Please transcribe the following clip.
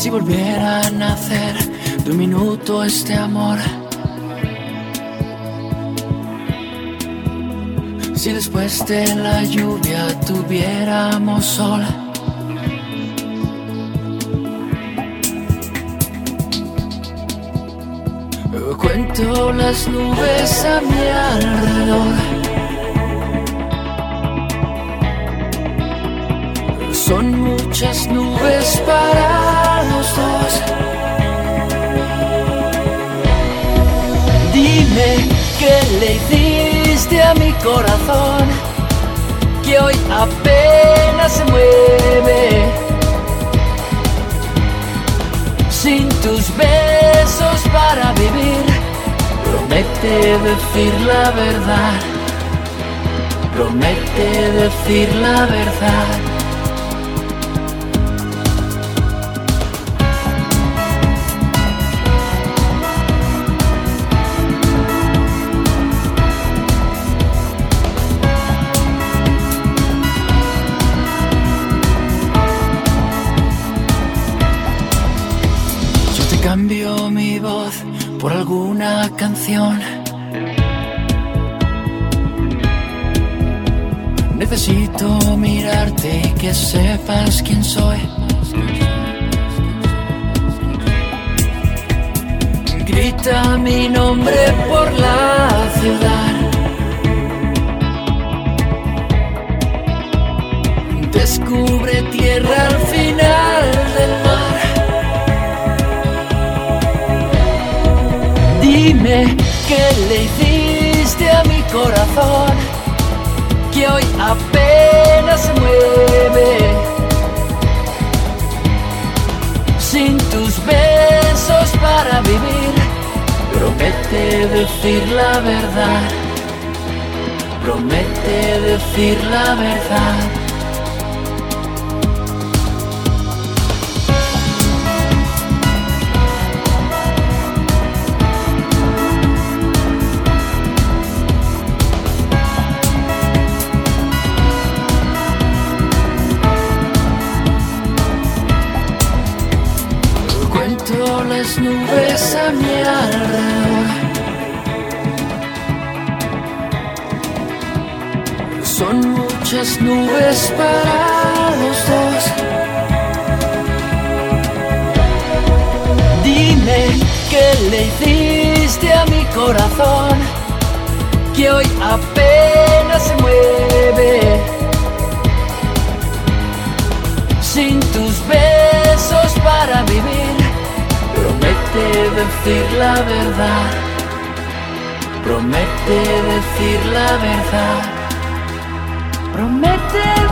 Si volviera a nacer de un minuto este amor, si después de la lluvia tuviéramos sol, cuento las nubes a mi alrededor. Son muchas nubes para los dos. Dime qué le hiciste a mi corazón, que hoy apenas se mueve. Sin tus besos para vivir, promete decir la verdad. Promete decir la verdad. Cambio mi voz por alguna canción. Necesito mirarte y que sepas quién soy. Grita mi nombre por la ciudad. Descubre tierra al final del mar. Dime qué le hiciste a mi corazón, que hoy apenas se mueve. Sin tus besos para vivir, promete decir la verdad. Promete decir la verdad. Las nubes a mi alrededor. Son muchas nubes para los dos. Dime qué le hiciste a mi corazón, que hoy apenas se mueve. Sin tus besos para vivir, promete decir la verdad. Promete decir la verdad. Promete